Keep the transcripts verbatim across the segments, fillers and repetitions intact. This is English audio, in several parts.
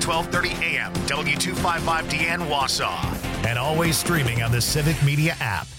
twelve thirty A M, W two fifty-five D N Wausau. And always streaming on the Civic Media app.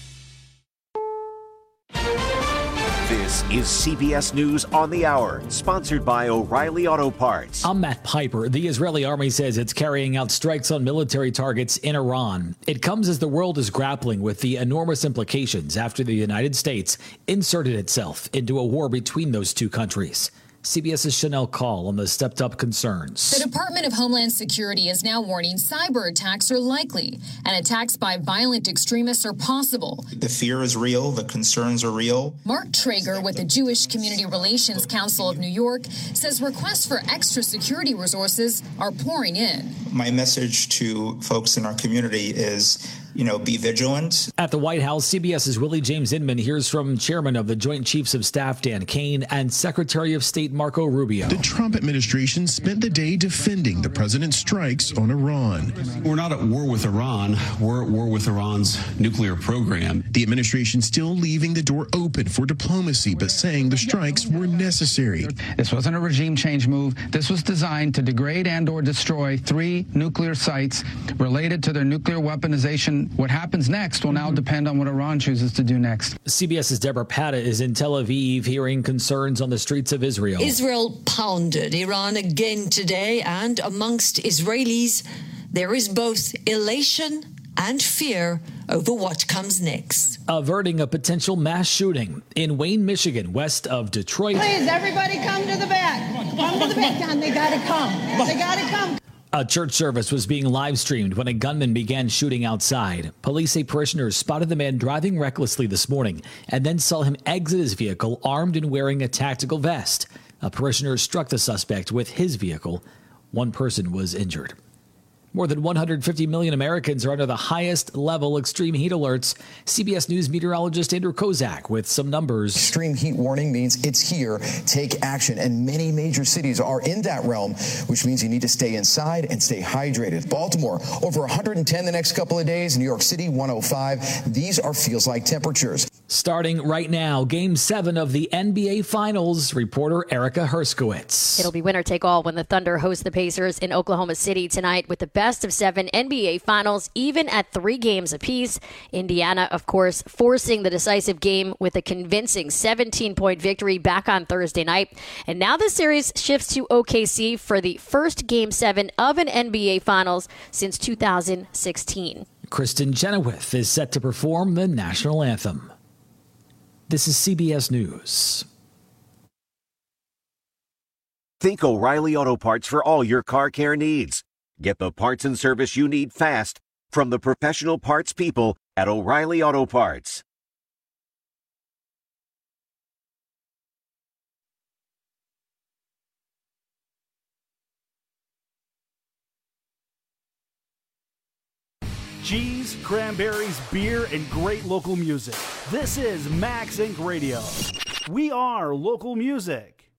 This is C B S News on the Hour, sponsored by O'Reilly Auto Parts. I'm Matt Piper. The Israeli army says it's carrying out strikes on military targets in Iran. It comes as the world is grappling with the enormous implications after the United States inserted itself into a war between those two countries. CBS's Chanel Call on the stepped-up concerns. The Department of Homeland Security is now warning cyber attacks are likely, and attacks by violent extremists are possible. The fear is real. The concerns are real. Mark Traeger with the Jewish Community Relations Council of New York says requests for extra security resources are pouring in. My message to folks in our community is, you know, be vigilant. At the White House, CBS's Willie James Inman hears from Chairman of the Joint Chiefs of Staff Dan Kane and Secretary of State Marco Rubio. The Trump administration spent the day defending the president's strikes on Iran. We're not at war with Iran. We're at war with Iran's nuclear program. The administration still leaving the door open for diplomacy, but saying the strikes were necessary. This wasn't a regime change move. This was designed to degrade and or destroy three nuclear sites related to their nuclear weaponization. What happens next will now depend on what Iran chooses to do next. CBS's Deborah Patta is in Tel Aviv hearing concerns on the streets of Israel. Israel pounded Iran again today, and amongst Israelis, there is both elation and fear over what comes next. Averting a potential mass shooting in Wayne, Michigan, west of Detroit. Please, everybody come to the back. Come to the back, Don. They gotta come. They gotta come. A church service was being live streamed when a gunman began shooting outside. Police say parishioners spotted the man driving recklessly this morning and then saw him exit his vehicle armed and wearing a tactical vest. A parishioner struck the suspect with his vehicle. One person was injured. More than one hundred fifty million Americans are under the highest level extreme heat alerts. C B S News meteorologist Andrew Kozak with some numbers. Extreme heat warning means it's here. Take action. And many major cities are in that realm, which means you need to stay inside and stay hydrated. Baltimore, over one hundred ten the next couple of days. New York City, one oh five. These are feels-like temperatures. Starting right now, Game seven of the N B A Finals, reporter Erica Herskowitz. It'll be winner-take-all when the Thunder host the Pacers in Oklahoma City tonight with the best of seven N B A Finals, even at three games apiece. Indiana, of course, forcing the decisive game with a convincing seventeen-point victory back on Thursday night. And now the series shifts to O K C for the first Game seven of an N B A Finals since two thousand sixteen. Kristen Chenoweth is set to perform the national anthem. This is C B S News. Think O'Reilly Auto Parts for all your car care needs. Get the parts and service you need fast from the professional parts people at O'Reilly Auto Parts. Cheese, cranberries, beer, and great local music. This is Max Incorporated. Radio. We are local music.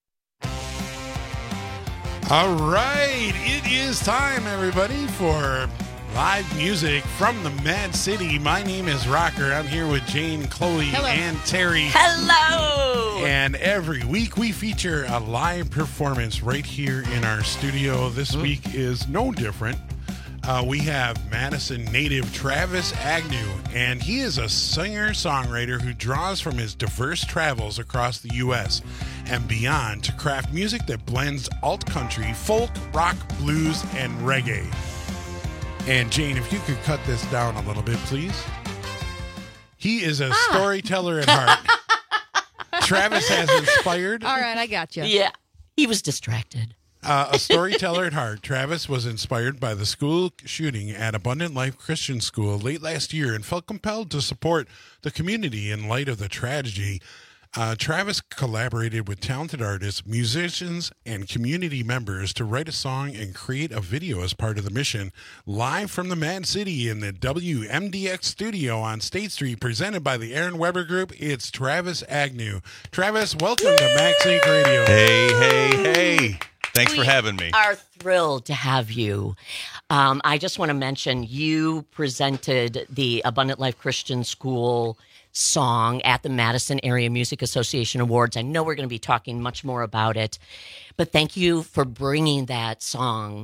All right, it is time, everybody, for live music from the Mad City. My name is Rocker. I'm here with Jane, Chloe, Hello. and Terry. Hello! And every week we feature a live performance right here in our studio. This mm. week is no different. Uh, we have Madison native Travis Agnew, and he is a singer-songwriter who draws from his diverse travels across the U S and beyond to craft music that blends alt-country, folk, rock, blues, and reggae. And Jane, if you could cut this down a little bit, please. He is a ah. storyteller at heart. Travis has inspired. All right, I got you. Yeah, he was distracted. Uh, a storyteller at heart, Travis was inspired by the school shooting at Abundant Life Christian School late last year and felt compelled to support the community in light of the tragedy. Uh, Travis collaborated with talented artists, musicians, and community members to write a song and create a video as part of the mission. Live from the Mad City in the W M D X studio on State Street, presented by the Aaron Weber Group, it's Travis Agnew. Travis, welcome Woo! to Max Inc Radio. Hey, hey, hey. Thanks we for having me. are thrilled to have you. Um, I just want to mention you presented the Abundant Life Christian School song at the Madison Area Music Association Awards. I know we're going to be talking much more about it, but thank you for bringing that song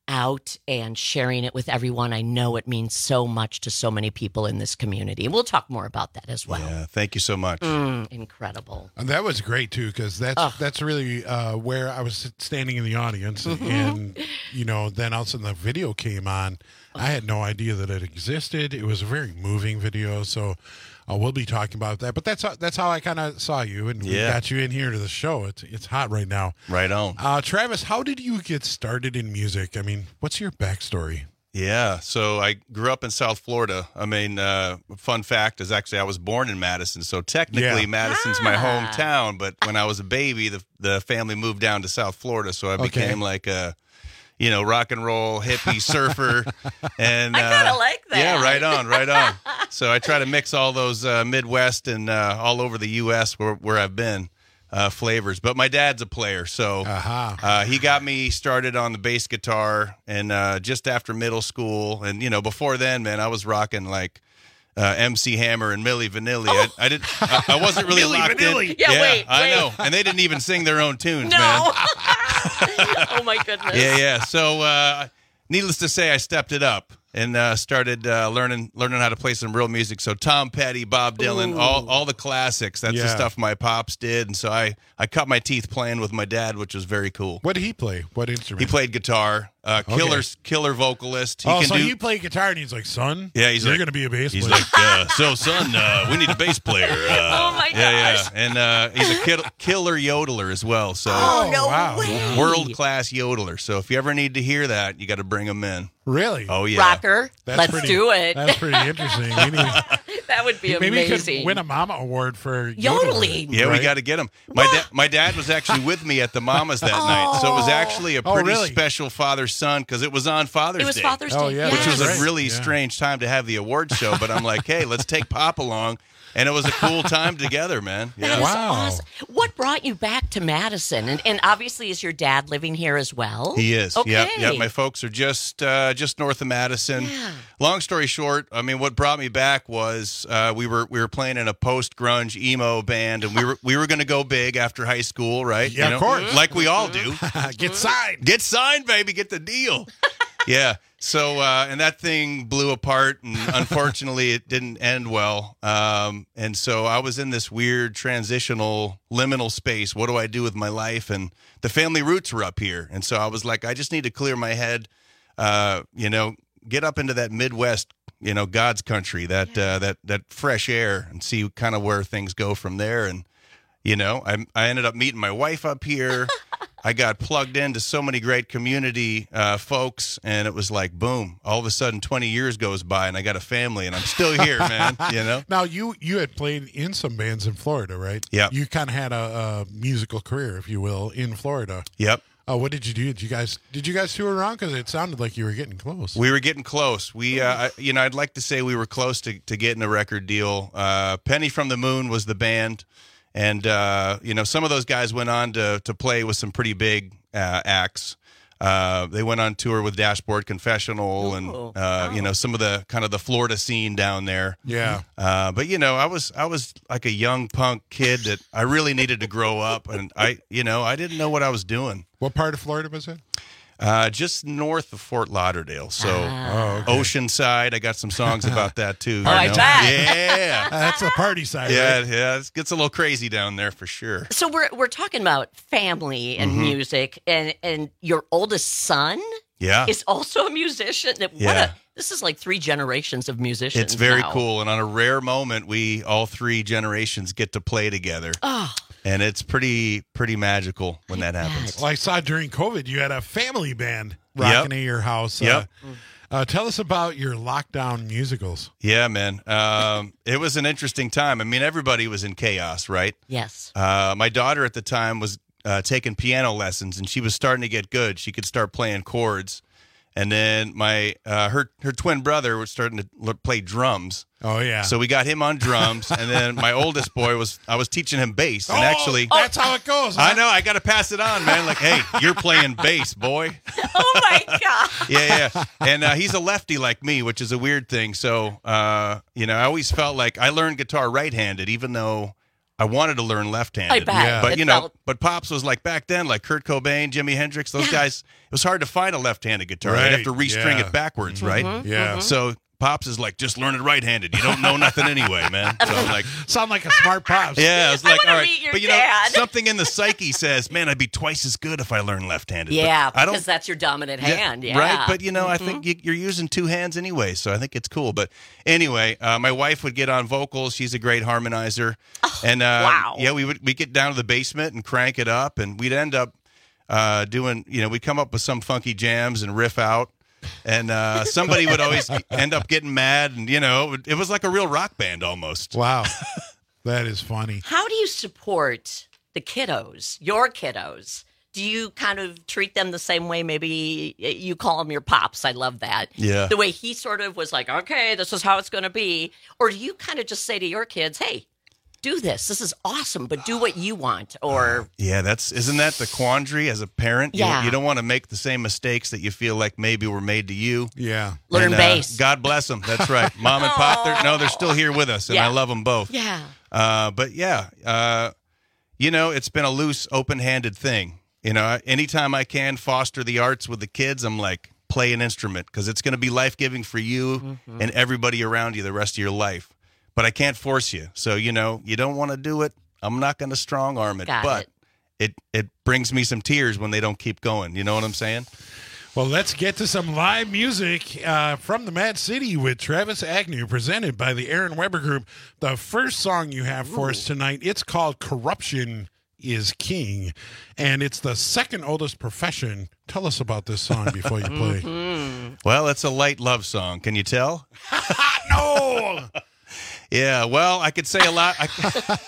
out and sharing it with everyone. I know it means so much to so many people in this community. And we'll talk more about that as well. Yeah, thank you so much. Mm, incredible. And that was great, too, because that's Ugh. that's really uh, where I was standing in the audience. Mhm. And, you know, then all of a sudden the video came on. I had no idea that it existed. It was a very moving video, so uh, we'll be talking about that. But that's how, that's how I kind of saw you, and we Yeah. got you in here to the show. It's it's hot right now. Right on. Uh, Travis, how did you get started in music? I mean, what's your backstory? Yeah, so I grew up in South Florida. I mean, uh, fun fact is actually I was born in Madison, so technically Yeah. Madison's my Ah. hometown. But when I was a baby, the the family moved down to South Florida, so I Okay. became like a, you know, rock and roll hippie surfer. And I kind of uh, like that. yeah, right on, right on. So I try to mix all those uh, Midwest and uh, all over the U S where where I've been. Uh, flavors, but my dad's a player, so Uh-huh. uh, he got me started on the bass guitar, and uh, just after middle school, and you know, before then, man, I was rocking like uh, M C Hammer and Milli Vanilli. I, I didn't, I, I wasn't really Milli locked Vanilli. in. Yeah, wait, I wait. know, and they didn't even sing their own tunes, No. man. Oh, my goodness. Yeah, yeah. So, uh, needless to say, I stepped it up and uh, started uh, learning learning how to play some real music. So Tom Petty, Bob Dylan, Ooh. all all the classics. That's the Yeah. stuff my pops did, and so I I cut my teeth playing with my dad, which was very cool. What did he play? What instrument? He played guitar. Uh, Okay. killer killer vocalist. He oh, can so do. he played guitar, and he's like, son, Yeah, he's you're like- going to be a bass He's player. like, uh, so son, uh, we need a bass player. Uh, Oh, my yeah, gosh. yeah, and uh, he's a kid, killer yodeler as well. So Oh, no wow. way. world class yodeler. So if you ever need to hear that, you got to bring him in. Really? Oh yeah, Rocker, That's let's pretty- do it. That's pretty interesting. We need, That would be maybe he amazing. could win a Mama Award for Yodeling. Yeah, we right? got to get him. My dad, my dad was actually with me at the Mamas that night, so it was actually a Oh, pretty really? special father son because it was on Father's It was Day, Father's Oh, Day. yeah, which was Yes. a really Yeah. strange time to have the award show. But I'm like, hey, let's take Pop along, and it was a cool time together, man. That Yeah. is Wow. awesome. What brought you back to Madison? And, and obviously, is your dad living here as well? He is. Okay. Yeah, yeah. My folks are just uh, just north of Madison. Yeah. Long story short, I mean, what brought me back was uh, we were we were playing in a post grunge emo band, and we were we were going to go big after high school, right? Yeah, of course. like we all do. Get signed. Get signed, baby. Get the deal. Yeah. So, uh, and that thing blew apart, and unfortunately, it didn't end well. Um, and so I was in this weird transitional liminal space. What do I do with my life? And the family roots were up here. And so I was like, I just need to clear my head, uh, you know, get up into that Midwest, you know, God's country, that, uh, that, that fresh air, and see kind of where things go from there. And, you know, I, I ended up meeting my wife up here. I got plugged into so many great community uh, folks, and it was like, boom, all of a sudden twenty years goes by, and I got a family, and I'm still here, man, you know? Now, you you had played in some bands in Florida, right? Yeah. You kind of had a, a musical career, if you will, in Florida. Yep. Uh, what did you do? Did you guys did you guys tour around? Because it sounded like you were getting close. We were getting close. We, uh, I, you know, I'd like to say we were close to, to getting a record deal. Uh, Penny from the Moon was the band. And, uh, you know, some of those guys went on to, to play with some pretty big uh, acts. Uh, they went on tour with Dashboard Confessional and, Ooh. uh, you know, some of the kind of the Florida scene down there. Yeah. Uh, but, you know, I was I was like a young punk kid that I really needed to grow up. And, I, you know, I didn't know what I was doing. What part of Florida was it? Uh, just north of Fort Lauderdale. So Oh, okay. Oceanside, I got some songs about that, too. Oh, I you know? bet. Yeah. Uh, that's the party side, Yeah, right? yeah, it gets a little crazy down there for sure. So we're we're talking about family and Mhm. music, and and your oldest son Yeah, is also a musician. What Yeah. a, this is like three generations of musicians. it's very now. cool. And on a rare moment, we all three generations get to play together, Oh, and it's pretty pretty magical when that happens. Well, I saw during COVID you had a family band Yep. rocking at your house. Yep. Uh, uh, tell us about your lockdown musicals. Yeah, man, um, it was an interesting time. I mean, everybody was in chaos, right? yes. Uh, my daughter at the time was uh, taking piano lessons, and she was starting to get good. She could start playing chords. And then my uh, her her twin brother was starting to l- play drums. Oh yeah. So we got him on drums, and then my oldest boy was I was teaching him bass, and Oh, actually that's how it goes. Huh? I know I got to pass it on, man. Like, hey, you're playing bass, boy. Oh my god. Yeah, yeah. And uh, he's a lefty like me, which is a weird thing. So uh, you know, I always felt like I learned guitar right-handed, even though I wanted to learn left-handed. I bet. Yeah. But, It you know, felt- but Pops was like back then, like Kurt Cobain, Jimi Hendrix, those Yeah. guys, it was hard to find a left-handed guitar. Right, They'd have to restring yeah. it backwards, right? Mm-hmm, Yeah. mhm. So Pops is like, just learn it right-handed. You don't know nothing anyway, man. So I'm like, Sound like a smart Pops. yeah, it's like, wanna all right. meet your But, you dad. know, something in the psyche says, man, I'd be twice as good if I learned left-handed. But Yeah, I because don't, that's your dominant hand. Yeah. Right, but you know, I Mhm. think you, you're using two hands anyway, so I think it's cool. But anyway, uh, my wife would get on vocals. She's a great harmonizer, and uh, wow. yeah, we would we get down to the basement and crank it up, and we'd end up uh, doing, you know, we'd come up with some funky jams and riff out, and uh, somebody would always end up getting mad, and you know, it, would- it was like a real rock band almost. Wow. That is funny. How do you support the kiddos, your kiddos? Do you kind of treat them the same way? Maybe you call them your pops. I love that. Yeah. The way he sort of was like, okay, this is how it's going to be. Or do you kind of just say to your kids, hey, do this. This is awesome, but do what you want. Or Yeah, that's isn't that the quandary as a parent? You- Yeah. You, don't want to make the same mistakes that you feel like maybe were made to you. Yeah. Learn And, uh, bass. God bless them. That's right. Mom and Pop, they're, no, they're still here with us, and Yeah. I love them both. yeah. Uh, but yeah, uh, you know, it's been a loose, open-handed thing. You know, anytime I can foster the arts with the kids, I'm like, play an instrument because it's going to be life-giving for you Mm-hmm. and everybody around you the rest of your life. But I can't force you. So, you know, you don't want to do it. I'm not going to strong arm it. Got but it. it it brings me some tears when they don't keep going. You know what I'm saying? Well, let's get to some live music uh, from the Mad City with Travis Agnew, presented by the Aaron Weber Group. The first song you have for us tonight, it's called Corruption is King, and it's the second oldest profession. Tell us about this song before you play. Mm-hmm. Well, it's a light love song. Can you tell? No! Yeah, well, I could say a lot. I,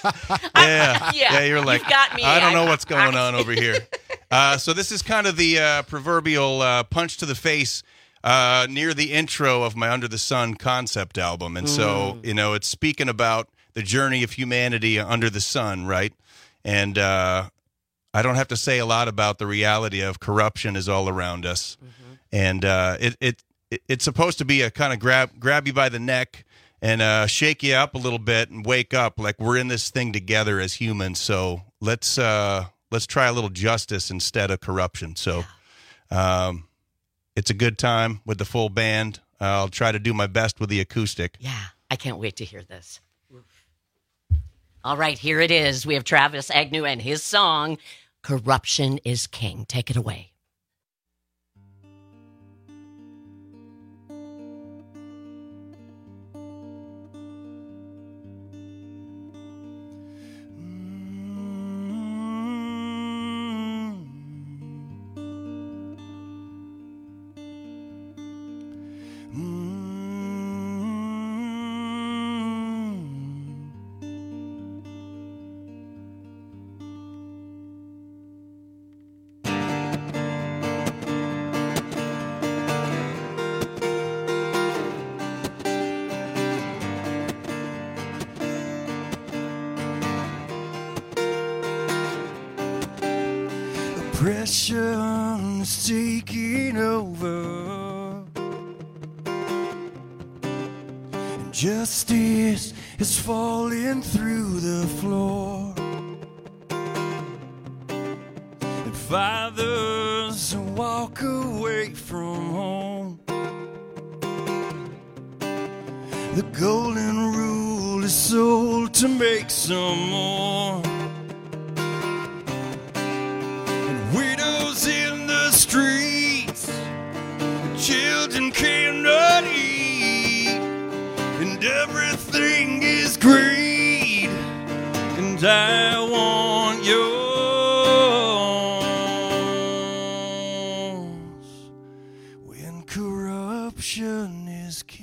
yeah, Yeah, you're like, you've got me. I don't know I- what's going on over here. Uh, so this is kind of the uh, proverbial uh, punch to the face uh, near the intro of my Under the Sun concept album. And so, you know, it's speaking about the journey of humanity under the sun, right? And uh, I don't have to say a lot about the reality of corruption is all around us. Mm-hmm. And uh, it, it it it's supposed to be a kind of grab grab you by the neck and uh, shake you up a little bit and wake up like we're in this thing together as humans. So let's uh, let's try a little justice instead of corruption. So um, it's a good time with the full band. I'll try to do my best with the acoustic. Yeah, I can't wait to hear this. All right, here it is. We have Travis Agnew and his song, Corruption is King. Take it away. Depression is taking over, and justice is falling through the floor, and fathers walk away from home. The golden rule is sold to make some more. Widows in the streets, children cannot eat, and everything is greed, and I want yours when corruption is king.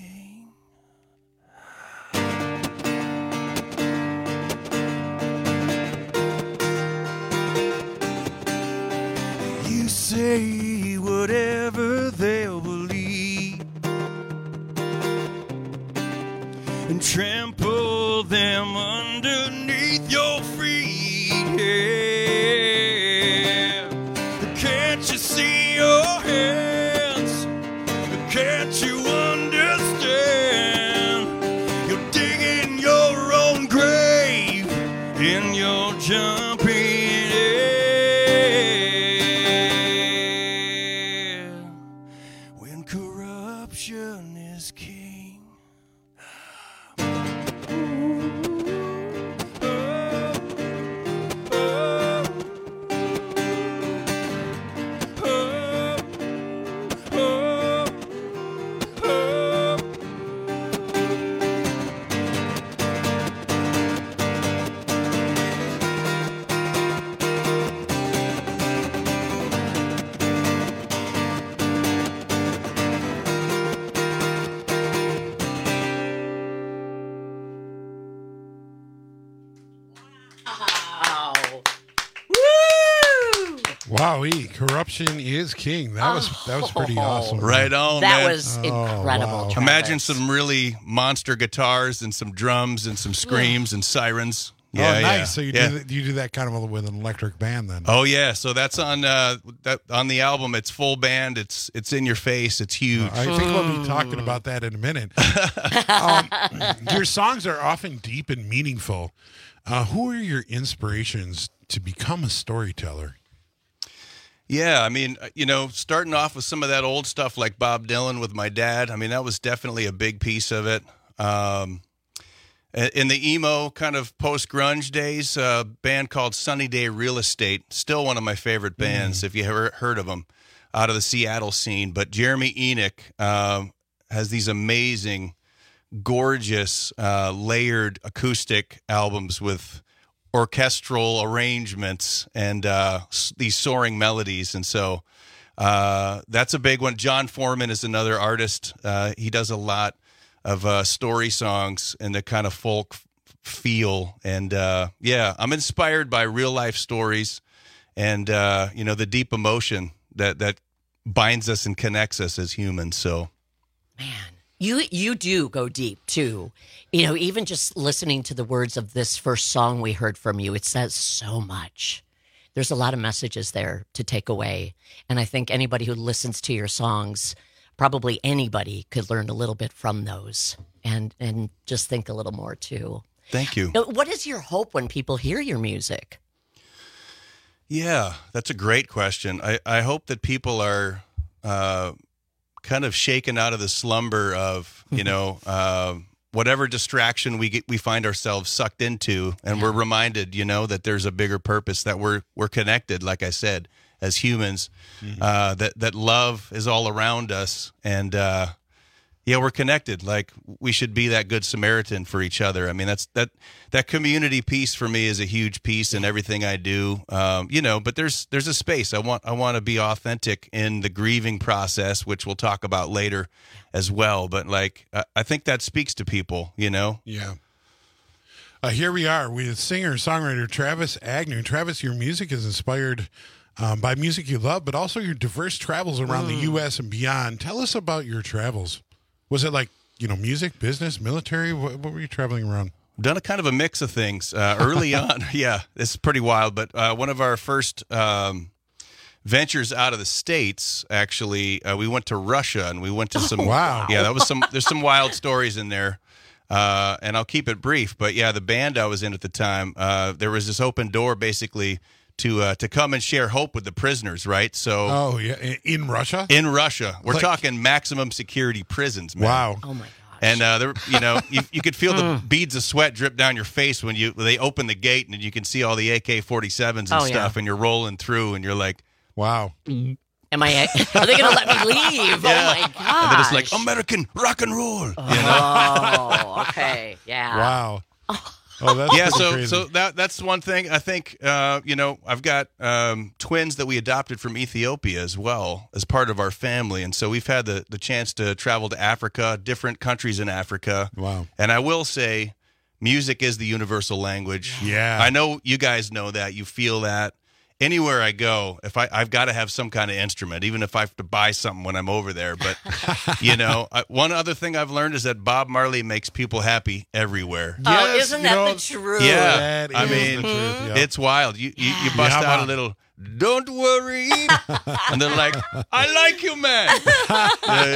You say whatever they'll believe and trample them underneath your feet. Yeah. Can't you see your hands? Can't you understand? You're digging your own grave in corruption is king. Wowee, corruption is king. That was that was pretty awesome. Right on, That man. was Oh, incredible. wow. Travis. Imagine some really monster guitars and some drums and some screams and sirens. Yeah, oh, nice. yeah. So you yeah. do that, you do that kind of with an electric band then? Oh yeah, so that's on uh, that on the album. It's full band. It's it's in your face. It's huge. I think we'll be talking about that in a minute. um, your songs are often deep and meaningful. Uh, who are your inspirations to become a storyteller? Yeah, I mean, you know, starting off with some of that old stuff like Bob Dylan with my dad. I mean, that was definitely a big piece of it. Um, in the emo kind of post-grunge days, a band called Sunny Day Real Estate, still one of my favorite bands, mm. if you ever heard of them, out of the Seattle scene. But Jeremy Enoch um, has these amazing, gorgeous, uh, layered acoustic albums with orchestral arrangements and uh, these soaring melodies. And so uh, that's a big one. John Foreman is another artist. Uh, he does a lot of uh, story songs and the kind of folk f- feel. And uh, yeah, I'm inspired by real life stories and, uh, you know, the deep emotion that, that binds us and connects us as humans. So, man, you, you do go deep too. You know, even just listening to the words of this first song we heard from you, it says so much. There's a lot of messages there to take away. And I think anybody who listens to your songs, probably anybody could learn a little bit from those and, and just think a little more too. Thank you. Now, what is your hope when people hear your music? Yeah, that's a great question. I, I hope that people are uh, kind of shaken out of the slumber of, you know, uh, whatever distraction we get, we find ourselves sucked into, and we're reminded, you know, that there's a bigger purpose, that we're we're connected, like I said, as humans, mm-hmm. uh, that that love is all around us, and uh, yeah, we're connected. Like we should be that good Samaritan for each other. I mean, that's that that community piece for me is a huge piece in everything I do. Um, you know, but there's there's a space. I want I want to be authentic in the grieving process, which we'll talk about later as well. But like, I think that speaks to people. You know. Yeah. Uh, here we are with singer songwriter Travis Agnew. Travis, your music is inspired um, by music you love, but also your diverse travels around mm. the U S and beyond. Tell us about your travels. Was it like, you know, music, business, military? What, what were you traveling around? Done a kind of a mix of things uh, early on. Yeah, it's pretty wild. But uh, one of our first um, ventures out of the States, actually, uh, we went to Russia and we went to some. Wow. Yeah, that was some. There's some wild stories in there, uh, and I'll keep it brief. But yeah, the band I was in at the time, uh, there was this open door, basically. To uh, to come and share hope with the prisoners, right? So, oh yeah, in Russia, in Russia, we're like, talking maximum security prisons, man. Wow. Oh my gosh. And uh, there, you know, you, you could feel the beads of sweat drip down your face when you they open the gate and you can see all the A K forty-sevens and oh, stuff, yeah. and you're rolling through, and you're like, wow. Am I? Are they going to let me leave? Yeah. Oh my gosh! And then it's like American rock and roll. Oh, you know? oh okay, yeah. Wow. Oh, that's yeah. So, crazy. so that that's one thing. I think uh, you know I've got um, twins that we adopted from Ethiopia as well as part of our family, and so we've had the the chance to travel to Africa, different countries in Africa. Wow. And I will say, music is the universal language. Yeah. I know you guys know that. You feel that. Anywhere I go, if I, I've got to have some kind of instrument, even if I have to buy something when I'm over there. But, you know, I, one other thing I've learned is that Bob Marley makes people happy everywhere. Oh, Yes, isn't you that know, the truth? Yeah. That I is mean, the truth, yeah. it's wild. You, you, you bust Yeah, out a man. little, don't worry. And they're like, I like you, man. Yeah,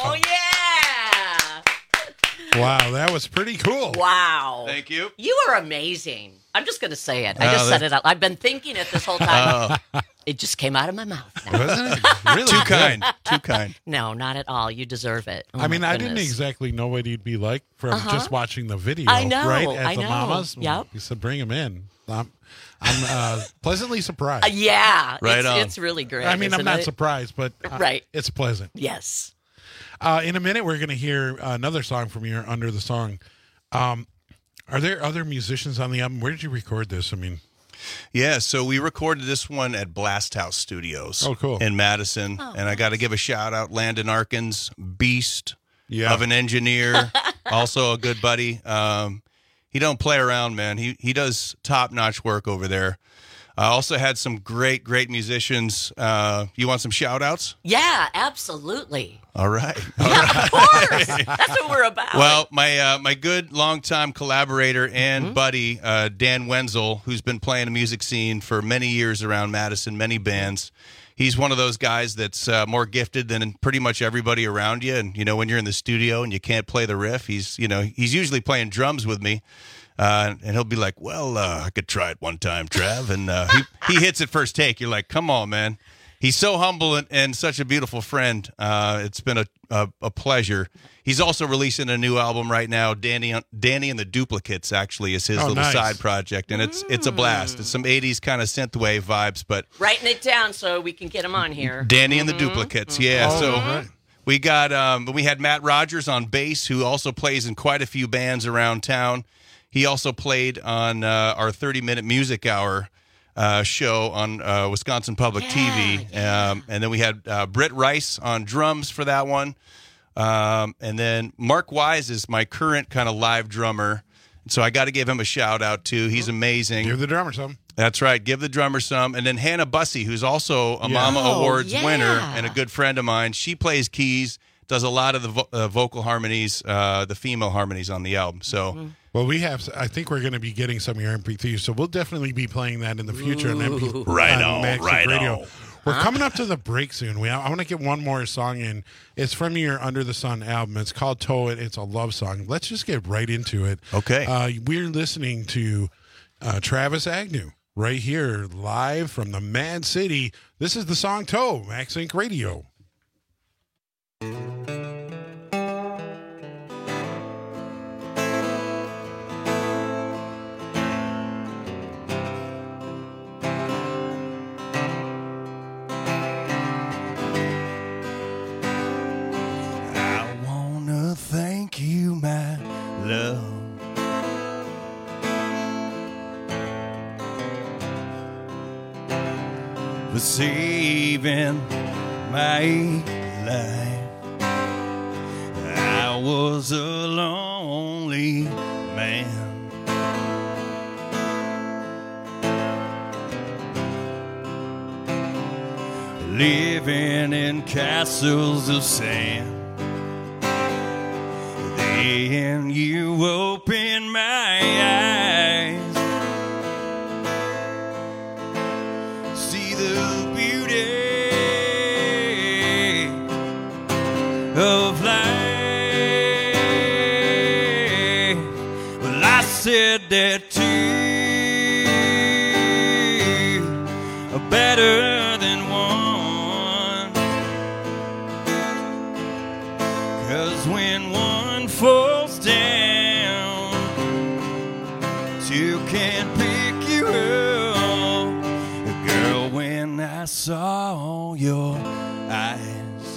Oh, yeah. Wow, that was pretty cool. Wow. Thank you. You are amazing. I'm just going to say it. I Oh, just that- said it out. I've been thinking it this whole time. It just came out of my mouth. Now. Wasn't it? Really Too good. kind. Too kind. No, not at all. You deserve it. Oh, I mean, my I didn't goodness. exactly know what he'd be like from Uh-huh. just watching the video. I know, right? At I the know. Mamas. Yep. You said bring him in. I'm, I'm uh, pleasantly surprised. Uh, yeah. Right it's, on. It's really great. I mean, I'm isn't not it? surprised, but uh, Right. it's pleasant. Yes. Uh, in a minute, we're going to hear another song from your Under the Song. Um, are there other musicians on the album? Where did you record this? I mean, Yeah, so we recorded this one at Blast House Studios. Oh, cool. In Madison. Oh, and I got to give a shout out, Landon Arkins, beast Yeah. of an engineer, also a good buddy. Um, he don't play around, man. He he does top-notch work over there. I also had some great, great musicians. Uh, you want some shout-outs? Yeah, absolutely. All right. Yeah, of course. That's what we're about. Well, my uh, my good longtime collaborator and Mm-hmm. buddy, uh, Dan Wenzel, who's been playing the music scene for many years around Madison, many bands. He's one of those guys that's uh, more gifted than pretty much everybody around you. And, you know, when you're in the studio and you can't play the riff, he's, you know, he's usually playing drums with me. Uh, and he'll be like, well, uh, I could try it one time, Trav. And uh, he, he hits it first take. You're like, come on, man. He's so humble and, and such a beautiful friend. Uh, it's been a, a, a pleasure. He's also releasing a new album right now. Danny Danny and the Duplicates actually is his Oh, little nice. side project, and it's it's a blast. It's some eighties kind of synthwave vibes, but Writing it down so we can get them on here. Danny and the Duplicates, yeah. Oh, so right. we got um, we had Matt Rogers on bass, who also plays in quite a few bands around town. He also played on uh, our thirty minute music hour uh, show on uh, Wisconsin Public T V. Yeah, Um, and then we had uh, Britt Rice on drums for that one. Um, and then Mark Wise is my current kind of live drummer. So I got to give him a shout out too. He's amazing. Give the drummer some. That's right. Give the drummer some. And then Hannah Bussey, who's also a Yeah. Mama Oh, Awards yeah. winner and a good friend of mine. She plays keys, does a lot of the vo- uh, vocal harmonies, uh, the female harmonies on the album. So Well, we have. I think we're going to be getting some of your M P threes, so we'll definitely be playing that in the future on M P three Right on, Magic right Radio. on. We're coming up to the break soon. We I want to get one more song in. It's from your Under the Sun album. It's called Tow It. It's a love song. Let's just get right into it. Okay. Uh, we're listening to uh, Travis Agnew right here live from the Mad City. This is the song Tow, Max Inc Radio. I wanna thank you, my love, for saving my life. I was a lonely man, living in castles of sand. Then you opened my eyes, see the beauty of life. Well, I said that two are better than one, 'cause when one falls down, two can pick you up. Girl, when I saw your eyes,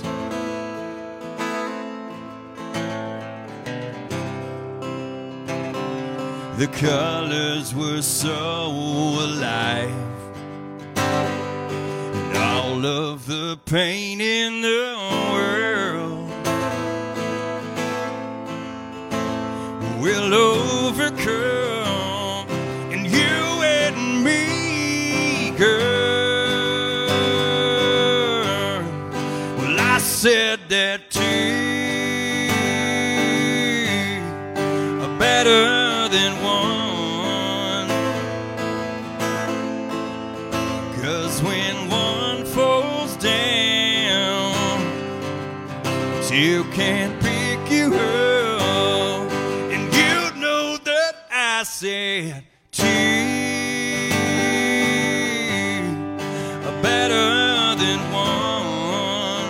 the colors were so alive, and all of the pain in the world will overcome in you and me, girl. Well, I said that two are better than one, 'cause when one falls down, Two can't pick you up, and you know that I said two are better than one.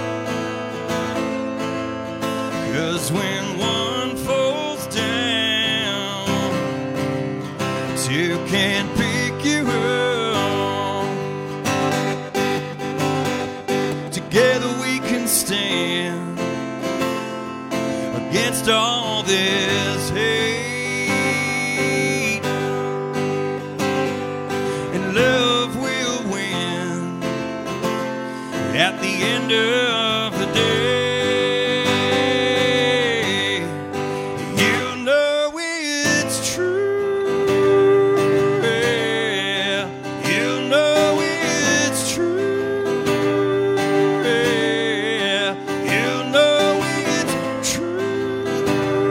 'Cause when one falls down, two can't pick you up. Together we can stand against all this hate, and love will win at the end of the day. You know it's true, yeah. You know it's true, yeah. You know it's true,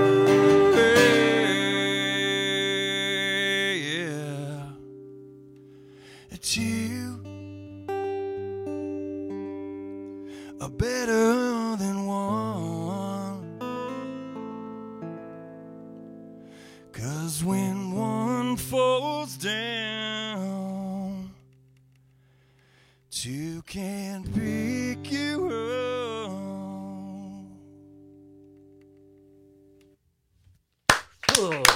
yeah. It's you are better than one. 'Cause when one falls down, two can't pick you up.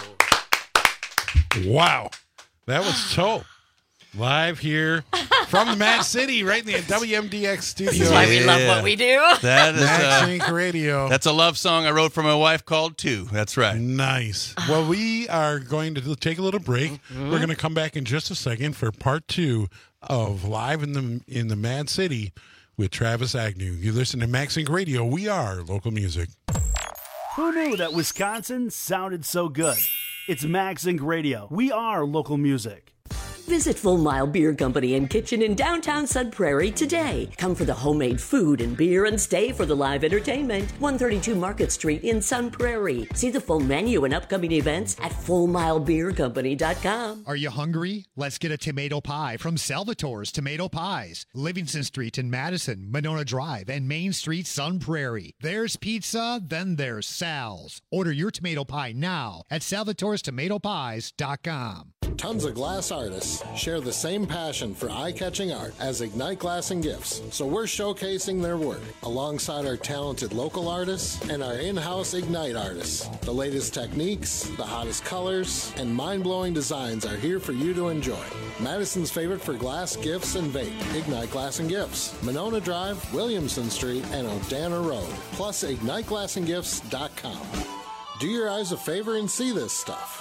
Wow. That was so live here from the Mad City, right in the W M D X studio. This is why we love what we do. That is Max uh, Inc Radio. That's a love song I wrote for my wife called Two. That's right. Nice. Well, we are going to take a little break. Mm-hmm. We're going to come back in just a second for part two of Live in the in the Mad City with Travis Agnew. You listen to Max Inc Radio. We are local music. Who knew that Wisconsin sounded so good? It's Max Inc Radio. We are local music. Visit Full Mile Beer Company and Kitchen in downtown Sun Prairie today. Come for the homemade food and beer and stay for the live entertainment. one thirty-two Market Street in Sun Prairie. See the full menu and upcoming events at full mile beer company dot com. Are you hungry? Let's get a tomato pie from Salvatore's Tomato Pies. Livingston Street in Madison, Monona Drive, and Main Street, Sun Prairie. There's pizza, then there's Sal's. Order your tomato pie now at salvatores tomato pies dot com. Tons of glass artists share the same passion for eye-catching art as Ignite Glass and Gifts, so we're showcasing their work alongside our talented local artists and our in-house Ignite artists. The latest techniques, the hottest colors, and mind-blowing designs are here for you to enjoy. Madison's favorite for glass, gifts, and vape, Ignite Glass and Gifts, Monona Drive, Williamson Street, and Odana Road, plus ignite glass and gifts dot com. Do your eyes a favor and see this stuff.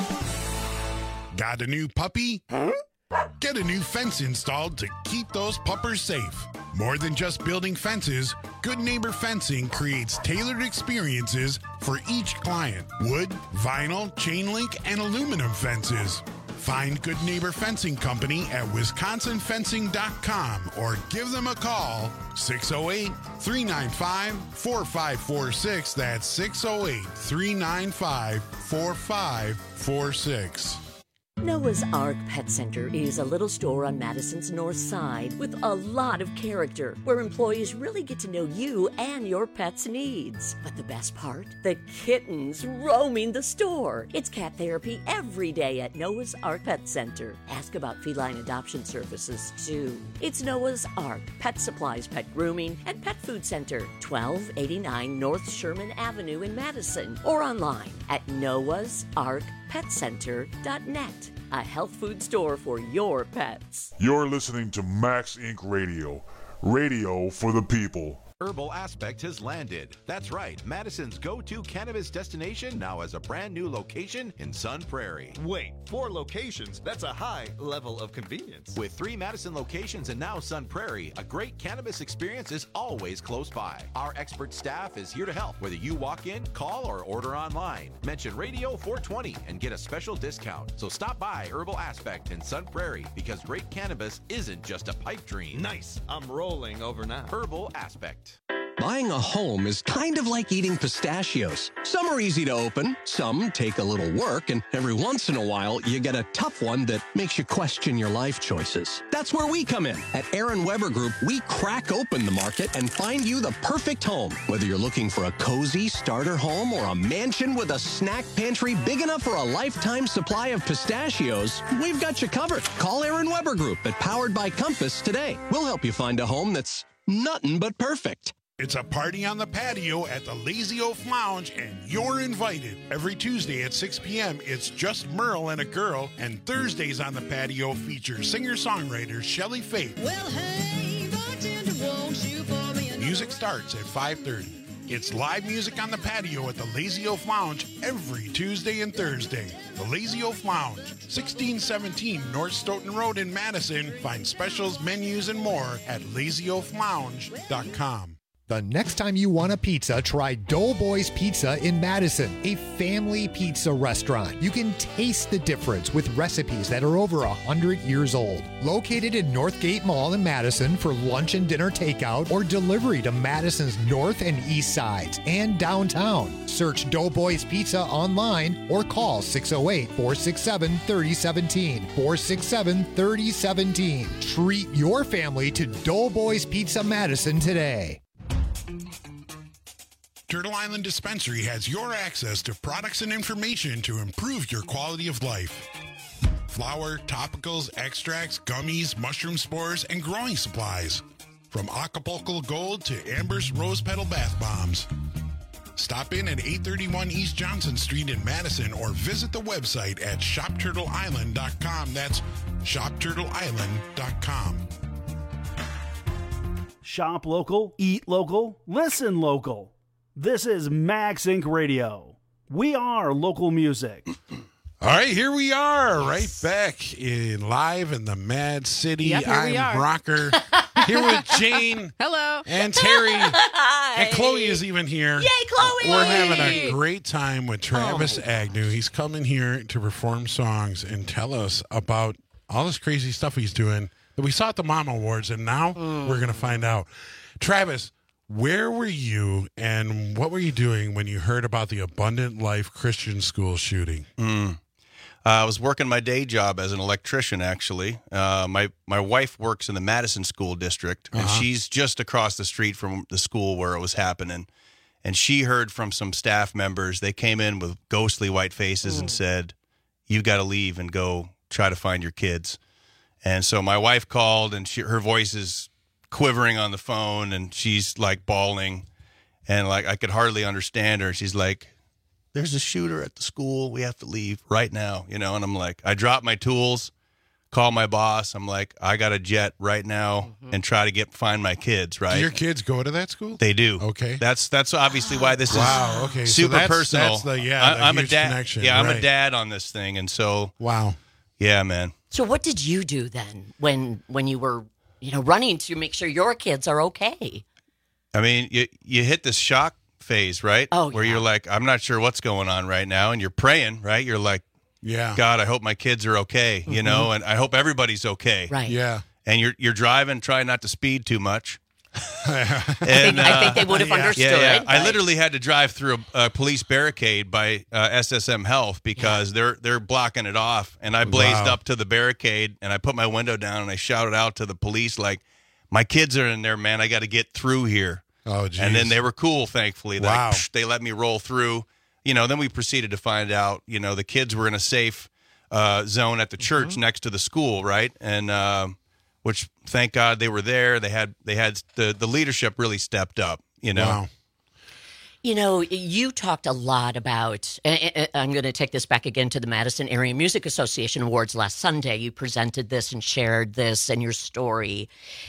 Got a new puppy? Huh? Get a new fence installed to keep those puppers safe. More than just building fences, Good Neighbor Fencing creates tailored experiences for each client. Wood, vinyl, chain link, and aluminum fences. Find Good Neighbor Fencing Company at wisconsin fencing dot com or give them a call, six oh eight, three nine five, four five four six. That's six oh eight, three nine five, four five four six. Noah's Ark Pet Center is a little store on Madison's north side with a lot of character, where employees really get to know you and your pet's needs. But the best part? The kittens roaming the store. It's cat therapy every day at Noah's Ark Pet Center. Ask about feline adoption services, too. It's Noah's Ark Pet Supplies, Pet Grooming, and Pet Food Center, twelve eighty-nine North Sherman Avenue in Madison, or online at noahs ark pet center dot net. A health food store for your pets. You're listening to Max Inc Radio. Radio for the people. Herbal Aspect has landed. That's right, Madison's go-to cannabis destination now has a brand new location in Sun Prairie. Wait, four locations? That's a high level of convenience. With three Madison locations and now Sun Prairie, a great cannabis experience is always close by. Our expert staff is here to help, whether you walk in, call, or order online. Mention Radio four twenty and get a special discount. So stop by Herbal Aspect in Sun Prairie, because great cannabis isn't just a pipe dream. Nice. I'm rolling over now. Herbal Aspect. Buying a home is kind of like eating pistachios. Some are easy to open, some take a little work, and every once in a while, you get a tough one that makes you question your life choices. That's where we come in. At Aaron Weber Group, we crack open the market and find you the perfect home. Whether you're looking for a cozy starter home or a mansion with a snack pantry big enough for a lifetime supply of pistachios, we've got you covered. Call Aaron Weber Group at Powered by Compass today. We'll help you find a home that's nothing but perfect. It's a party on the patio at the Lazy Oaf Lounge, and you're invited. Every Tuesday at six p.m., it's just Merle and a girl, and Thursdays on the patio feature singer-songwriter Shelley Faith. Well, hey, bartender, won't you pour me a Music starts at five thirty. It's live music on the patio at the Lazy Oaf Lounge every Tuesday and Thursday. The Lazy Oaf Lounge, sixteen seventeen North Stoughton Road in Madison. Find specials, menus, and more at lazy oaf lounge dot com. The next time you want a pizza, try Doughboys Pizza in Madison, a family pizza restaurant. You can taste the difference with recipes that are over one hundred years old. Located in Northgate Mall in Madison for lunch and dinner takeout or delivery to Madison's north and east sides and downtown. Search Doughboys Pizza online or call six oh eight, four six seven, three oh one seven, four six seven, three oh one seven. Treat your family to Doughboys Pizza Madison today. Turtle Island Dispensary has your access to products and information to improve your quality of life. Flour, topicals, extracts, gummies, mushroom spores, and growing supplies. From Acapulco Gold to Amber's Rose Petal Bath Bombs. Stop in at eight thirty-one East Johnson Street in Madison or visit the website at shop turtle island dot com. That's shop turtle island dot com. Shop local, eat local, listen local. This is Max Incorporated. Radio. We are local music. All right, here we are, right back in live in the Mad City. Yep, here I'm we are. Rocker. Here with Jane. Hello. And Terry. And Chloe is even here. Yay, Chloe! We're having a great time with Travis oh. Agnew. He's coming here to perform songs and tell us about all this crazy stuff he's doing that we saw at the Mama Awards, and now mm. we're going to find out. Travis, where were you and what were you doing when you heard about the Abundant Life Christian School shooting? Mm. Uh, I was working my day job as an electrician, actually. Uh, my, my wife works in the Madison School District, and uh-huh. she's just across the street from the school where it was happening. And she heard from some staff members. They came in with ghostly white faces mm. and said, "You've got to leave and go try to find your kids." And so my wife called, and she, her voice is quivering on the phone, and she's like bawling, and like I could hardly understand her. She's like, "There's a shooter at the school. We have to leave right now," you know. And I'm like, I drop my tools, call my boss. I'm like, I got a jet right now mm-hmm. and try to get find my kids. Right? Do your kids go to that school? They do. Okay. That's that's obviously why this wow. is okay. super so that's, personal. That's the, yeah, the I, I'm a huge dad. Connection. Yeah, I'm right. a dad on this thing, and so wow. Yeah, man. So what did you do then when when you were, you know, running to make sure your kids are okay? I mean, you you hit this shock phase, right? Oh, Where yeah. you're like, I'm not sure what's going on right now, and you're praying, right? You're like, yeah, God, I hope my kids are okay, you mm-hmm. know, and I hope everybody's okay. Right. Yeah. And you're you're driving, trying not to speed too much. and, I, think, uh, I think they would have yeah. understood. Yeah, yeah. But... I literally had to drive through a, a police barricade by uh, S S M Health because yeah. they're they're blocking it off, and I blazed wow. up to the barricade, and I put my window down, and I shouted out to the police like, "My kids are in there, man. I got to get through here." Oh, geez. And then they were cool, thankfully. Wow. Like, psh, they let me roll through. You know, then we proceeded to find out, you know, the kids were in a safe uh, zone at the church mm-hmm. next to the school, right? And uh, which, thank God, they were there. They had they had the the leadership really stepped up. You know. Wow. You know, you talked a lot about, I'm going to take this back again to the Madison Area Music Association Awards last Sunday. You presented this and shared this and your story.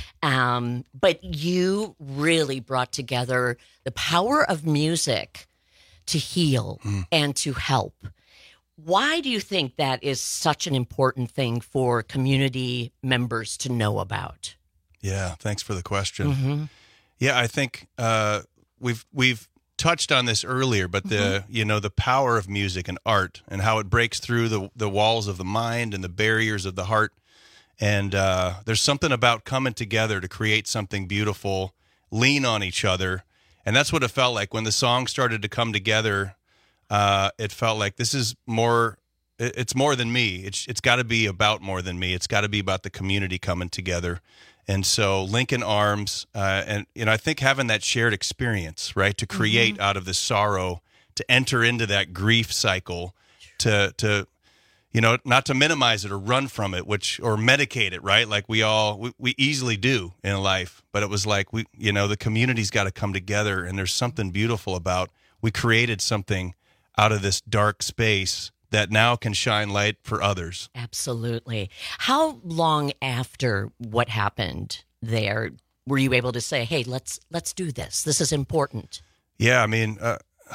Um, but you really brought together the power of music to heal mm. and to help. Why do you think that is such an important thing for community members to know about? Yeah, thanks for the question. Mm-hmm. Yeah, I think uh, we've we've touched on this earlier, but the mm-hmm. you know the power of music and art and how it breaks through the the walls of the mind and the barriers of the heart. And uh, there's something about coming together to create something beautiful, lean on each other, And that's what it felt like when the song started to come together. Uh, it felt like this is more, it, it's more than me. It's It's got to be about more than me. It's got to be about the community coming together. And so Lincoln Arms, uh, and, you know, I think having that shared experience, right, to create mm-hmm. out of this sorrow, to enter into that grief cycle, to, to, you know, not to minimize it or run from it, which, or medicate it, right? Like we all, we, we easily do in life, but it was like, we, you know, the community's got to come together, and there's something beautiful about, we created something out of this dark space that now can shine light for others. Absolutely. How long after what happened there were you able to say, hey, let's, let's do this. This is important. Yeah. I mean, uh,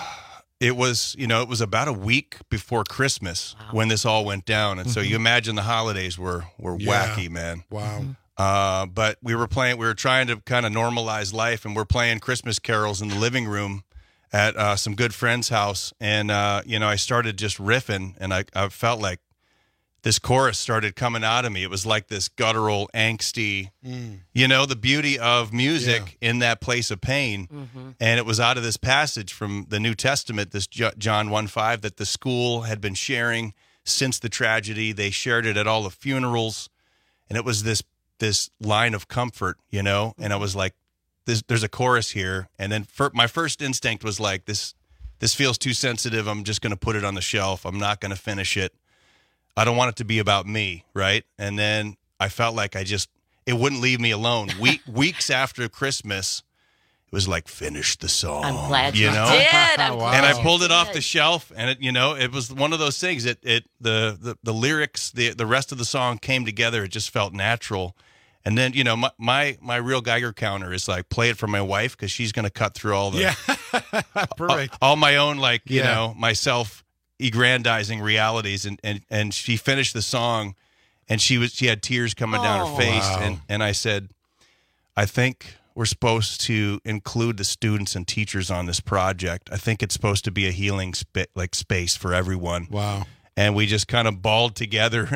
It was, you know, it was about a week before Christmas wow. when this all went down. And mm-hmm. so you imagine the holidays were, were yeah. wacky, man. Wow. Mm-hmm. Uh, but we were playing, we were trying to kind of normalize life, and we're playing Christmas carols in the living room at uh, some good friend's house. And, uh, you know, I started just riffing, and I, I felt like this chorus started coming out of me. It was like this guttural, angsty, mm. you know, the beauty of music yeah. in that place of pain. Mm-hmm. And it was out of this passage from the New Testament, this John one five, that the school had been sharing since the tragedy. They shared it at all the funerals. And it was this this line of comfort, you know. And I was like, this, there's a chorus here. And then for, my first instinct was like, this, this feels too sensitive. I'm just going to put it on the shelf. I'm not going to finish it. I don't want it to be about me, right? And then I felt like I just, it wouldn't leave me alone. Week, weeks after Christmas, it was like, finish the song. I'm glad you, you know? did. I'm wow. And I pulled it off the shelf, and it, you know, it was one of those things. It, it, the, the, the lyrics, the, the rest of the song came together. It just felt natural. And then, you know, my, my, my real Geiger counter is like, play it for my wife, because she's going to cut through all the, yeah. Perfect. all, all my own, like, you yeah. know, myself aggrandizing realities, and, and and she finished the song, and she was she had tears coming oh, down her face, wow. and and I said, I think we're supposed to include the students and teachers on this project. I think it's supposed to be a healing sp- like space for everyone. Wow. And we just kind of balled together.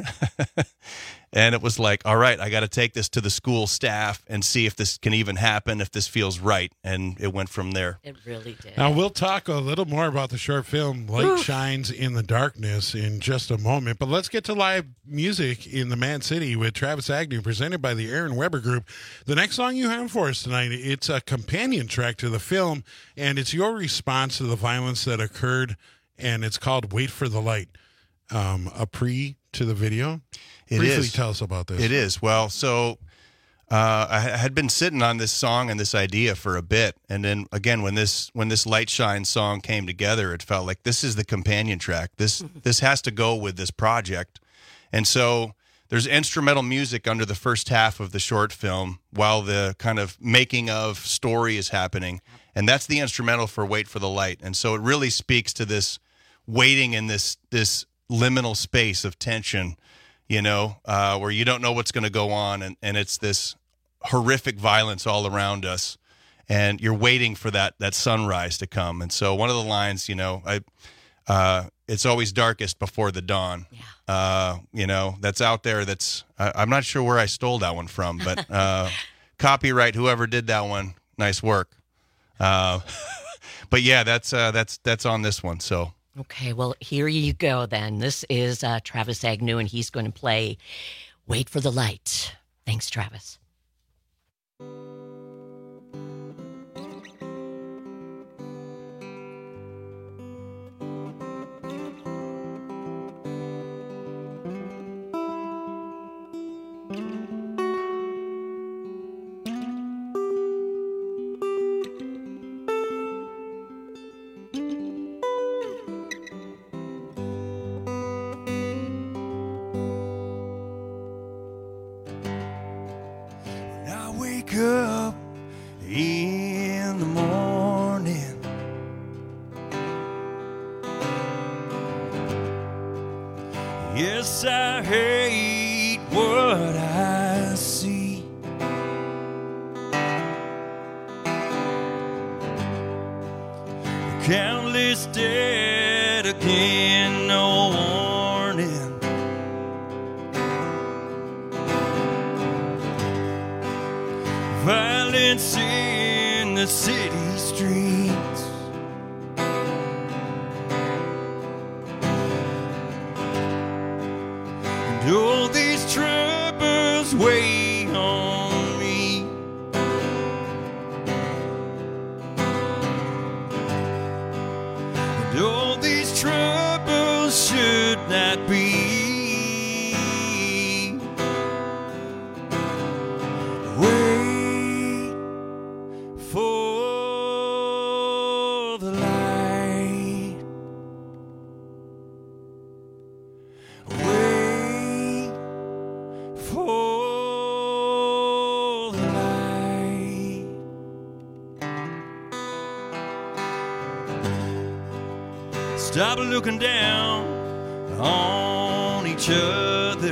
And it was like, all right, I got to take this to the school staff and see if this can even happen, if this feels right. And it went from there. It really did. Now, we'll talk a little more about the short film, Light Oof. Shines in the Darkness, in just a moment. But let's get to live music in the Mad City with Travis Agnew, presented by the Aaron Weber Group. The next song you have for us tonight, it's a companion track to the film, and it's your response to the violence that occurred, and it's called Wait for the Light. Um, a pre to the video. It Briefly is. Tell us about this. It is. Well, so uh, I had been sitting on this song and this idea for a bit, and then again, when this when this Light Shine song came together, it felt like this is the companion track. This this has to go with this project, and so there's instrumental music under the first half of the short film while the kind of making of story is happening, and that's the instrumental for Wait for the Light, and so it really speaks to this waiting in this this liminal space of tension. You know, uh, where you don't know what's going to go on, and, and it's this horrific violence all around us, and you're waiting for that that sunrise to come. And so one of the lines, you know, I, uh, it's always darkest before the dawn. Yeah. Uh, you know, that's out there. That's I, I'm not sure where I stole that one from, but uh, copyright whoever did that one. Nice work. Uh, but yeah, that's uh, that's that's on this one. So. Okay, well, here you go then. This is uh, Travis Agnew, and he's going to play Wait for the Light. Thanks, Travis. Up in the morning, yes, I hate what I see. Countless dead again, no warning. Violence in the city streets. And all these troubles weigh on me. And all these troubles should not be. Wait for the light. Wait for the light. Stop looking down on each other.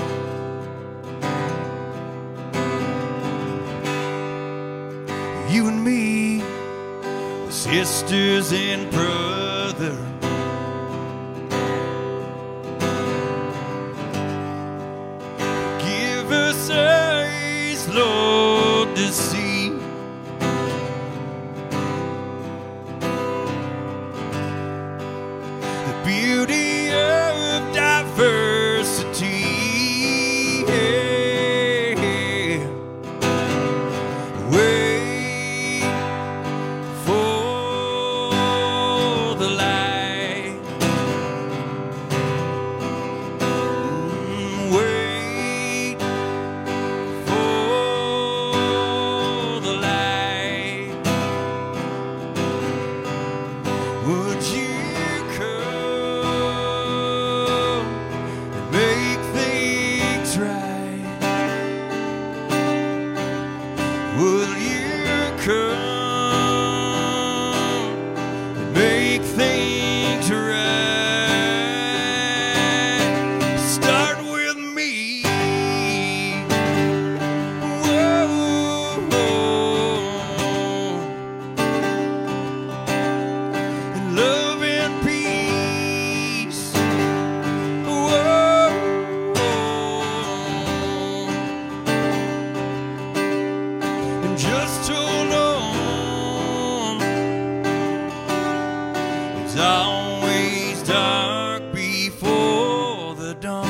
You and me, sisters and brother. Give us eyes, Lord, to see. The beauty of diversity. Wait for the light. Mm, Wait for the light. Would you come and make things right? Will you come and make things right? Start with me. Whoa. And love and peace. Whoa. And just hold on. It's always dark before the dawn.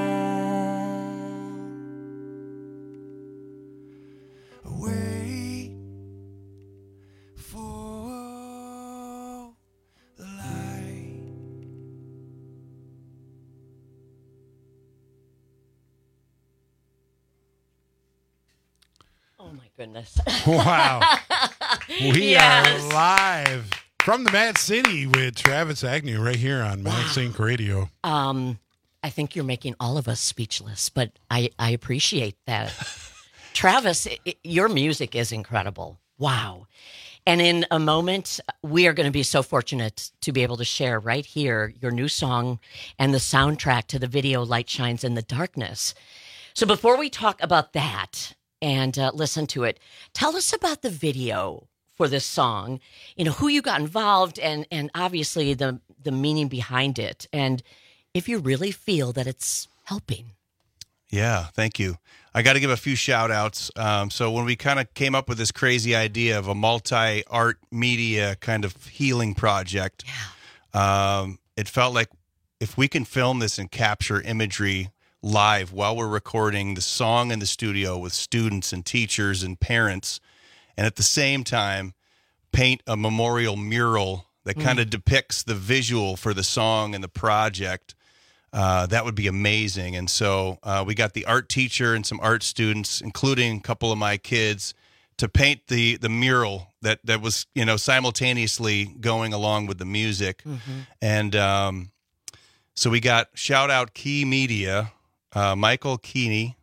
Wait for the light. Oh my goodness. Wow. We Yes. are live from the Mad City with Travis Agnew right here on Max Inc Radio. Um, I think you're making all of us speechless, but I, I appreciate that. Travis, i- i- your music is incredible. Wow. And in a moment, we are going to be so fortunate to be able to share right here your new song and the soundtrack to the video Light Shines in the Darkness. So before we talk about that and uh, listen to it, tell us about the video for this song, you know, who you got involved and and obviously the the meaning behind it, and if you really feel that it's helping. Yeah, thank you. I got to give a few shout outs. Um, so when we kind of came up with this crazy idea of a multi-art media kind of healing project, um, it felt like if we can film this and capture imagery live while we're recording the song in the studio with students and teachers and parents, and at the same time paint a memorial mural that kind of Mm. depicts the visual for the song and the project, uh, that would be amazing. And so uh, we got the art teacher and some art students, including a couple of my kids, to paint the the mural that, that was, you know, simultaneously going along with the music. Mhm. And um, so we got shout out Key Media, uh, Michael Keeney,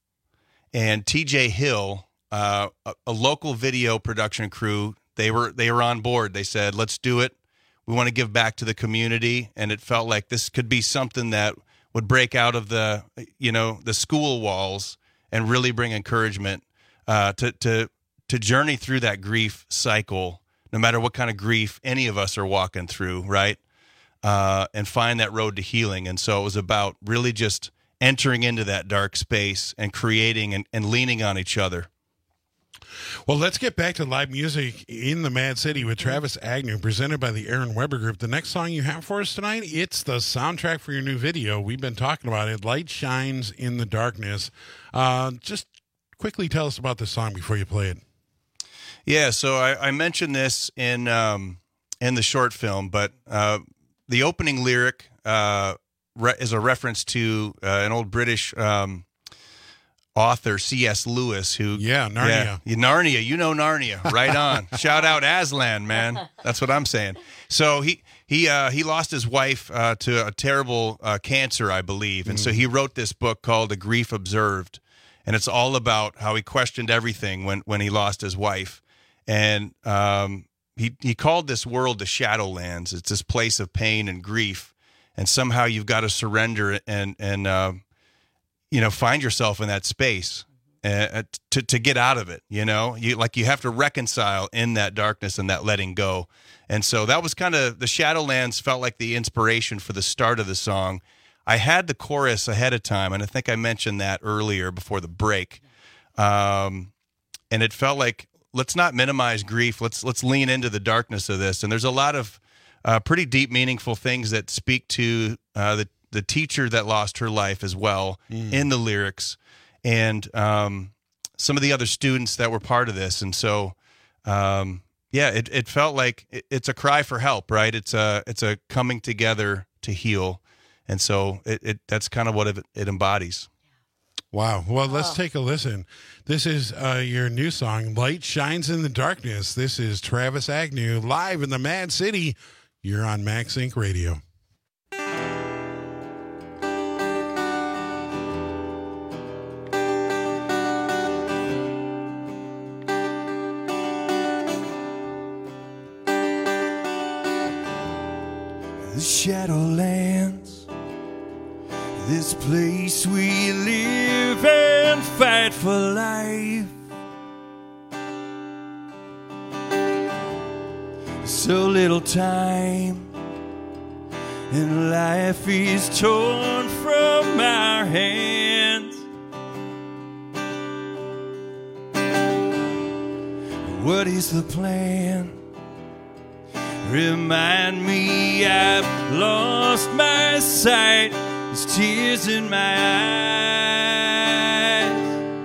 and T J Hill, uh, a, a local video production crew. They were they were on board. They said, "Let's do it. We want to give back to the community." And it felt like this could be something that would break out of the you know the school walls and really bring encouragement uh, to to to journey through that grief cycle, no matter what kind of grief any of us are walking through, right? Uh, and find that road to healing. And so it was about really just entering into that dark space and creating and, and leaning on each other. Well, let's get back to live music in the Mad City with Travis Agnew, presented by the Aaron Weber Group. The next song you have for us tonight, it's the soundtrack for your new video. We've been talking about it, Light Shines in the Darkness. Uh, just quickly tell us about this song before you play it. Yeah, so I, I mentioned this in um, in the short film, but uh, the opening lyric uh, re- is a reference to uh, an old British um author C S Lewis, who yeah Narnia, yeah, Narnia, you know Narnia, right on. Shout out Aslan, man. That's what I'm saying. So he he uh, he lost his wife uh, to a terrible uh, cancer, I believe, and mm. so he wrote this book called A Grief Observed, and it's all about how he questioned everything when when he lost his wife, and um, he he called this world the Shadowlands. It's this place of pain and grief, and somehow you've got to surrender and and uh, you know, find yourself in that space uh, to to get out of it. You know, you like you have to reconcile in that darkness and that letting go. And so that was kind of the Shadowlands felt like the inspiration for the start of the song. I had the chorus ahead of time, and I think I mentioned that earlier before the break. Um, and it felt like, let's not minimize grief. Let's let's lean into the darkness of this. And there's a lot of uh, pretty deep, meaningful things that speak to uh, the the teacher that lost her life as well mm. in the lyrics, and um, some of the other students that were part of this. And so, um, yeah, it, it felt like it, it's a cry for help, right? It's a, it's a coming together to heal. And so it, it that's kind of what it, it embodies. Wow. Well, let's oh. take a listen. This is uh, your new song, Light Shines in the Darkness. This is Travis Agnew live in the Mad City. You're on Max Inc Radio. The Shadowlands, this place we live and fight for life. So little time, and life is torn from our hands. What is the plan? Remind me I've lost my sight. There's tears in my eyes.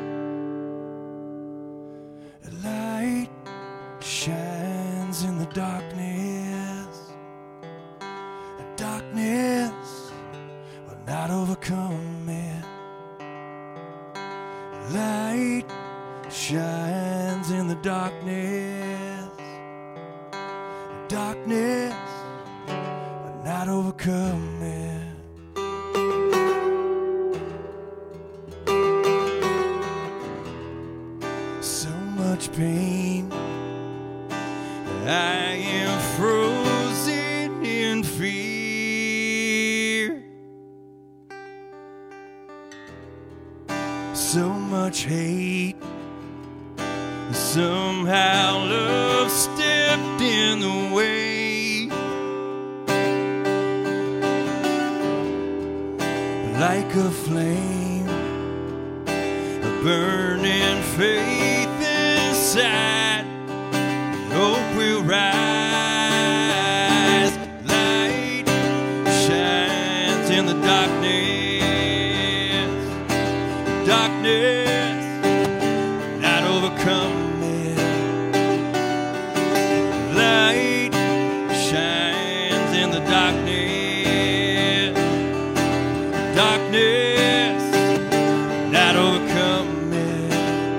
A light shines in the darkness. The darkness will not overcome it. A light shines in the darkness. Darkness will not overcome it. So much pain, I am frozen in fear. So much hate, somehow love stepped in the way. Like a flame, a burning faith inside, hope will rise. Light shines in the darkness. Darkness not overcome. Darkness, darkness, not overcome it.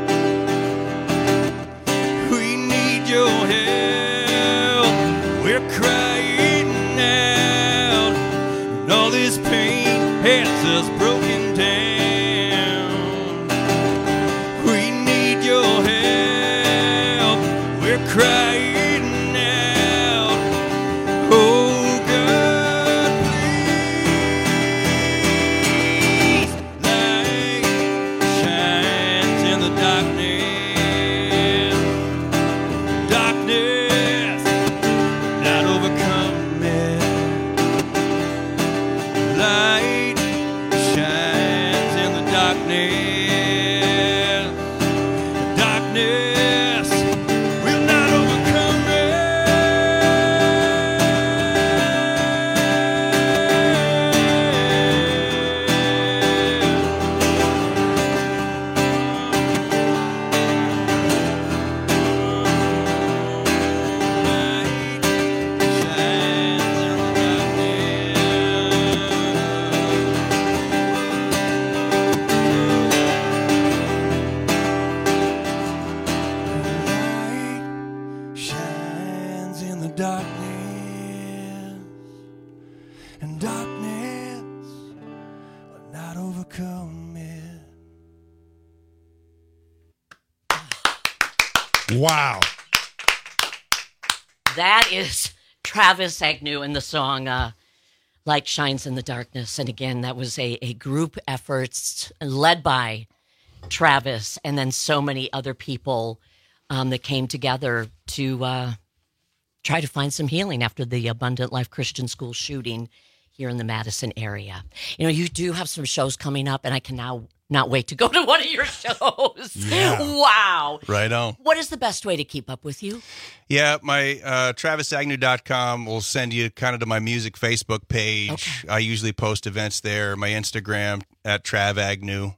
We need your help. We're crying out, and all this pain has us broken down. We need your help. We're crying out. Oh. Shine and darkness will not overcome it. Wow. That is Travis Agnew in the song uh, Light Shines in the Darkness. And again, that was a, a group effort led by Travis and then so many other people um, that came together to uh, try to find some healing after the Abundant Life Christian School shooting here in the Madison area. You know, you do have some shows coming up, and I can now not wait to go to one of your shows. Yeah. Wow. Right on. What is the best way to keep up with you? Yeah, my uh, travis agnew dot com will send you kind of to my music Facebook page. Okay. I usually post events there. My Instagram at Trav Agnew.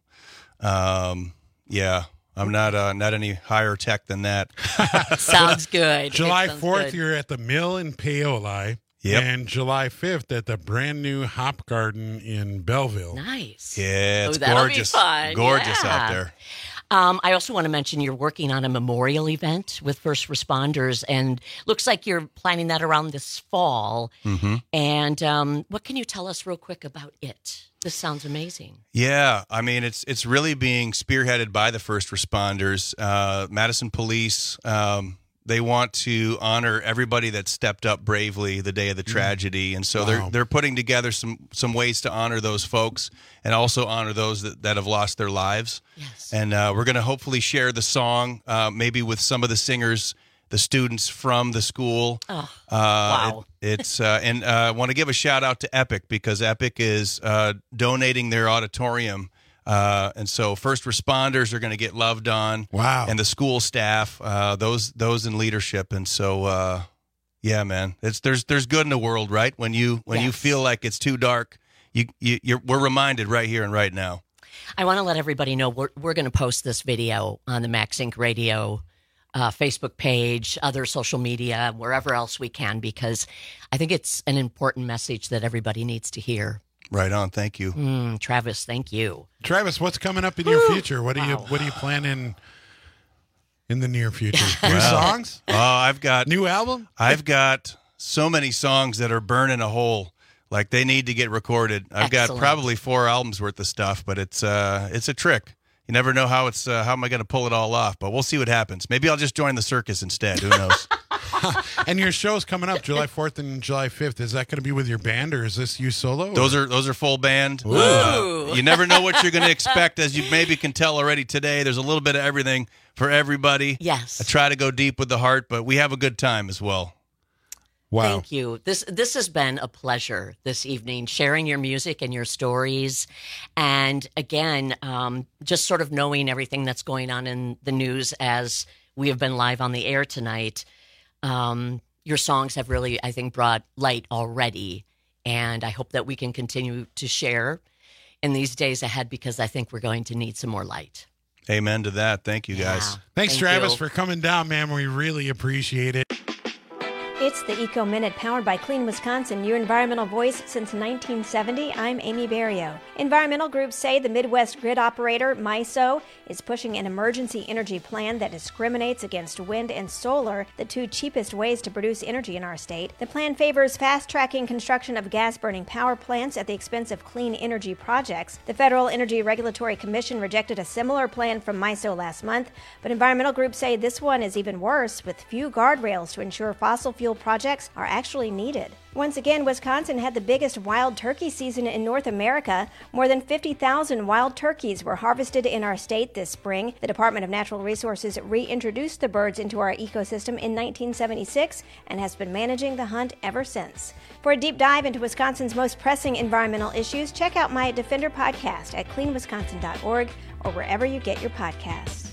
Um, yeah, I'm not uh, not any higher tech than that. Sounds good. July sounds fourth, good. you're at the Mill in Paoli. Yep. And July fifth at the brand new Hop Garden in Belleville. Nice. Yeah, it's oh, that'll gorgeous. Be fun. Gorgeous yeah. out there. Um, I also want to mention you're working on a memorial event with first responders, and looks like you're planning that around this fall. Mm-hmm. And um, what can you tell us real quick about it? This sounds amazing. Yeah, I mean, it's it's really being spearheaded by the first responders. Uh, Madison Police, um, they want to honor everybody that stepped up bravely the day of the tragedy, and so Wow. they're they're putting together some some ways to honor those folks and also honor those that, that have lost their lives. Yes. And uh, we're going to hopefully share the song, uh, maybe with some of the singers, the students from the school. Oh, uh, wow. It, it's uh, and I uh, want to give a shout out to Epic, because Epic is uh, donating their auditorium. Uh, and so first responders are going to get loved on. Wow. And the school staff, uh, those those in leadership. And so, uh, yeah, man, it's there's there's good in the world, right? When you when Yes. you feel like it's too dark, you, you you're we're reminded right here and right now. I want to let everybody know we're, we're going to post this video on the Max Inc Radio uh, Facebook page, other social media, wherever else we can, because I think it's an important message that everybody needs to hear. Right on. Thank you. Mm, Travis, thank you. Travis, what's coming up in your future? What are you What are you planning in the near future? New Well, songs? Oh, I've got New album? I've got so many songs that are burning a hole. Like they need to get recorded. I've got Excellent. probably four albums worth of stuff, but it's uh it's a trick. You never know how it's uh, how am I going to pull it all off, but we'll see what happens. Maybe I'll just join the circus instead. Who knows? And your show's coming up July fourth and July fifth. Is that going to be with your band, or is this you solo? or- Those are those are full band. Ooh. Uh, you never know what you're going to expect, as you maybe can tell already today. There's a little bit of everything for everybody. Yes. I try to go deep with the heart, but we have a good time as well. Wow. Thank you. This this has been a pleasure this evening, sharing your music and your stories. And again, um, just sort of knowing everything that's going on in the news as we have been live on the air tonight. Um, your songs have really, I think, brought light already. And I hope that we can continue to share in these days ahead, because I think we're going to need some more light. Amen to that. Thank you, guys. Yeah. Thanks, Thank Travis, you. for coming down, man. We really appreciate it. It's the Eco Minute powered by Clean Wisconsin, your environmental voice since nineteen seventy. I'm Amy Barrio. Environmental groups say the Midwest grid operator, MISO, is pushing an emergency energy plan that discriminates against wind and solar, the two cheapest ways to produce energy in our state. The plan favors fast-tracking construction of gas-burning power plants at the expense of clean energy projects. The Federal Energy Regulatory Commission rejected a similar plan from MISO last month, but environmental groups say this one is even worse, with few guardrails to ensure fossil fuel projects are actually needed. Once again, Wisconsin had the biggest wild turkey season in North America. More than fifty thousand wild turkeys were harvested in our state this spring. The Department of Natural Resources reintroduced the birds into our ecosystem in nineteen seventy-six and has been managing the hunt ever since. For a deep dive into Wisconsin's most pressing environmental issues, check out my Defender podcast at clean wisconsin dot org or wherever you get your podcasts.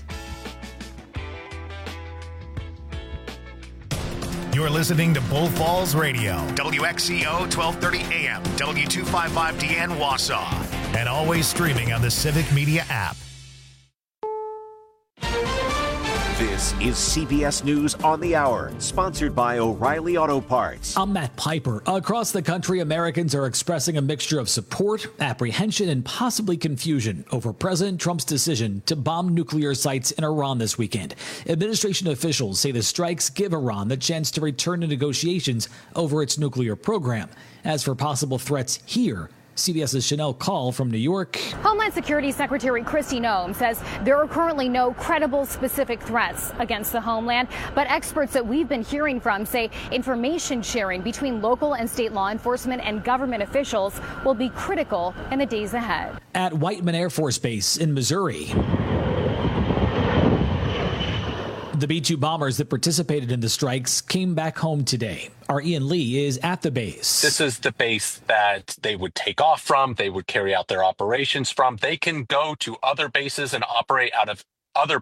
You're listening to Bull Falls Radio, W X C O twelve thirty A M, W two fifty-five D N Wausau, and always streaming on the Civic Media app. This is C B S News on the Hour, sponsored by O'Reilly Auto Parts. I'm Matt Piper. Across the country, Americans are expressing a mixture of support, apprehension, and possibly confusion over President Trump's decision to bomb nuclear sites in Iran this weekend. Administration officials say the strikes give Iran the chance to return to negotiations over its nuclear program. As for possible threats here, CBS's Chanel Call from New York. Homeland Security Secretary Kristi Noem says there are currently no credible specific threats against the homeland, but experts that we've been hearing from say information sharing between local and state law enforcement and government officials will be critical in the days ahead. At Whiteman Air Force Base in Missouri, the B two bombers that participated in the strikes came back home today. Our Ian Lee is at the base. This is the base that they would take off from, they would carry out their operations from. They can go to other bases and operate out of other